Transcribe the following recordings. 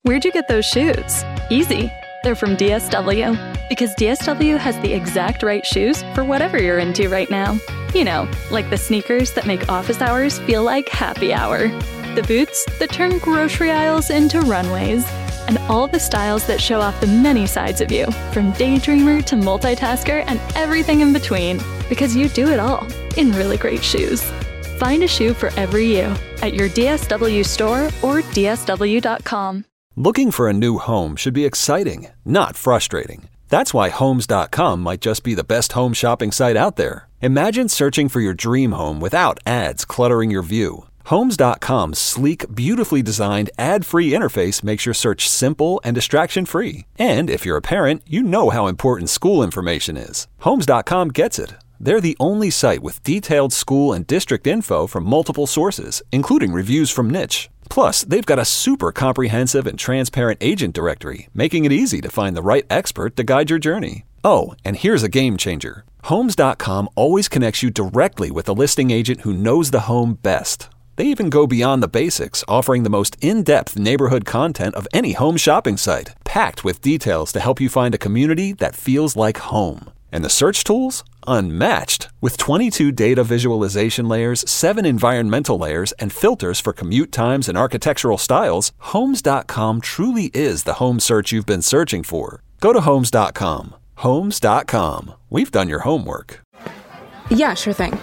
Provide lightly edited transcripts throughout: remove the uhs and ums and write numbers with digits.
Where'd you get those shoes? Easy. They're from DSW. Because DSW has the exact right shoes for whatever you're into right now. You know, like the sneakers that make office hours feel like happy hour. The boots that turn grocery aisles into runways. And all the styles that show off the many sides of you, from daydreamer to multitasker and everything in between. Because you do it all in really great shoes. Find a shoe for every you at your DSW store or DSW.com. Looking for a new home should be exciting, not frustrating. That's why Homes.com might just be the best home shopping site out there. Imagine searching for your dream home without ads cluttering your view. Homes.com's sleek, beautifully designed, ad-free interface makes your search simple and distraction-free. And if you're a parent, you know how important school information is. Homes.com gets it. They're the only site with detailed school and district info from multiple sources, including reviews from Niche. Plus, they've got a super comprehensive and transparent agent directory, making it easy to find the right expert to guide your journey. Oh, and here's a game changer. Homes.com always connects you directly with the listing agent who knows the home best. They even go beyond the basics, offering the most in-depth neighborhood content of any home shopping site, packed with details to help you find a community that feels like home. And the search tools? Unmatched. With 22 data visualization layers, 7 environmental layers, and filters for commute times and architectural styles, Homes.com truly is the home search you've been searching for. Go to Homes.com. Homes.com. We've done your homework. Yeah, sure thing.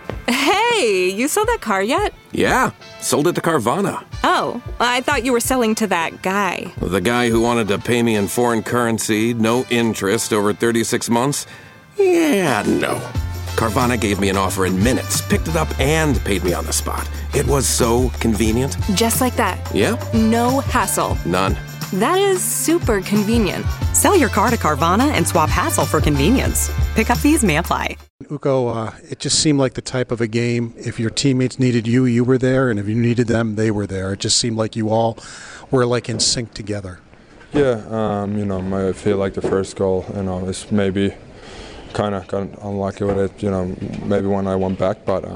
Hey, you sold that car yet? Yeah, sold it to Carvana. Oh, I thought you were selling to that guy. The guy who wanted to pay me in foreign currency, no interest, over 36 months? Yeah, no. Carvana gave me an offer in minutes, picked it up, and paid me on the spot. It was so convenient. Just like that. Yeah? No hassle. None. That is super convenient. Sell your car to Carvana and swap hassle for convenience. Pickup fees may apply. Uko, it just seemed like the type of a game, if your teammates needed you, you were there, and if you needed them, they were there. It just seemed like you all were like in sync together. Yeah, I feel like the first goal, is maybe kind of got unlucky with it, maybe when I went back, but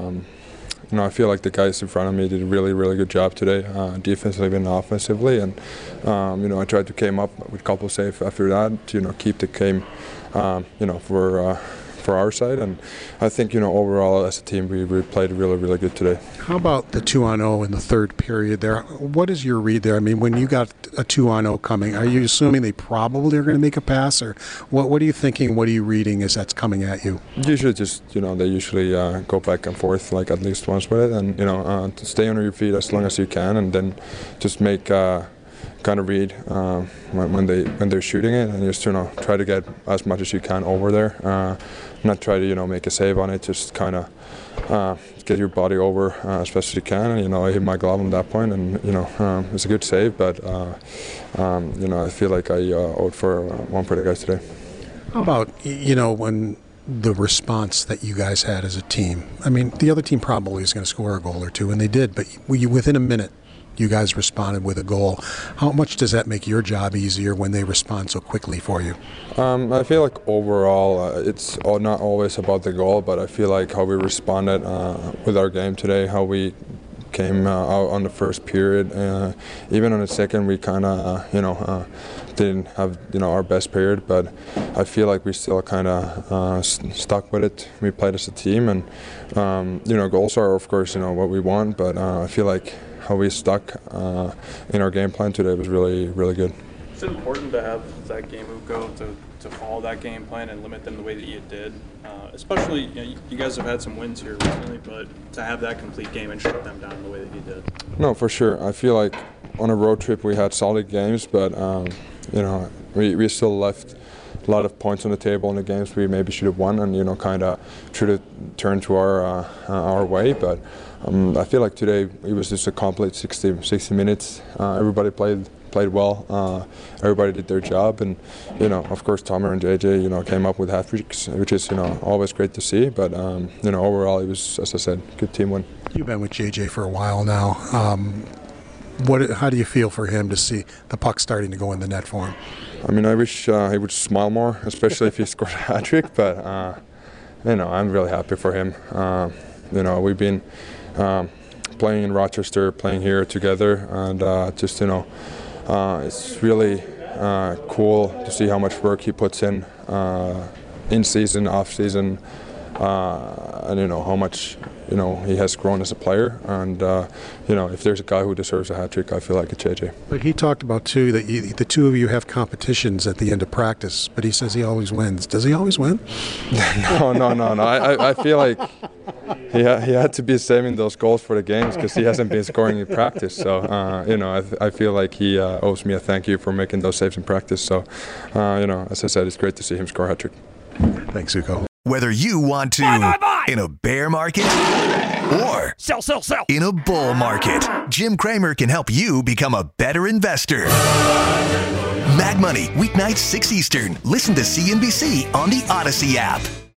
I feel like the guys in front of me did a really, really good job today, defensively and offensively, and I tried to came up with a couple saves after that to keep the game, for our side, and I think overall as a team we played really, really good today. How about the 2-on-0 in the third period there? What is your read there? I mean, when you got a 2-on-0 coming, are you assuming they probably are going to make a pass, or what are you thinking? What are you reading as that's coming at you? Usually just they usually go back and forth like at least once with it, and to stay on your feet as long as you can, and then just make kind of read when they're shooting it, and just try to get as much as you can over there. Not try to make a save on it, just kind of get your body over as best as you can. And I hit my glove on that point, and it's a good save, but I feel like I owed for one for the guys today. How about when the response that you guys had as a team? I mean, the other team probably is going to score a goal or two, and they did, but within a minute you guys responded with a goal. How much does that make your job easier when they respond so quickly for you? I feel like overall it's not always about the goal, but I feel like how we responded with our game today, how we came out on the first period. Even on the second, we kind of, didn't have, our best period, but I feel like we still kind of stuck with it. We played as a team, and, goals are, of course, what we want, but I feel like how we stuck in our game plan today was really, really good. It's important to have that game Uko to follow that game plan and limit them the way that you did. Especially, you guys have had some wins here recently, but to have that complete game and shut them down the way that you did. No, for sure. I feel like on a road trip we had solid games, but we still left a lot of points on the table in the games we maybe should have won, and kind of should have turned to our way. But I feel like today it was just a complete 60 minutes. Everybody played well. Everybody did their job, and of course Tomer and JJ came up with hat tricks, which is always great to see. But overall it was, as I said, good team win. You've been with JJ for a while now. How do you feel for him to see the puck starting to go in the net for him? I mean, I wish he would smile more, especially if he scored a hat trick. But I'm really happy for him. We've been playing in Rochester, playing here together, and just it's really cool to see how much work he puts in season, off season, and how much he has grown as a player. And if there's a guy who deserves a hat trick, I feel like it's JJ. But he talked about too that the two of you have competitions at the end of practice. But he says he always wins. Does he always win? No. I feel like he had to be saving those goals for the games because he hasn't been scoring in practice. So I feel like he owes me a thank you for making those saves in practice. So as I said, it's great to see him score a hat trick. Thanks, Zuko. Whether you want to in a bear market or sell in a bull market, Jim Cramer can help you become a better investor. Mad Money, weeknights 6 Eastern. Listen to CNBC on the Odyssey app.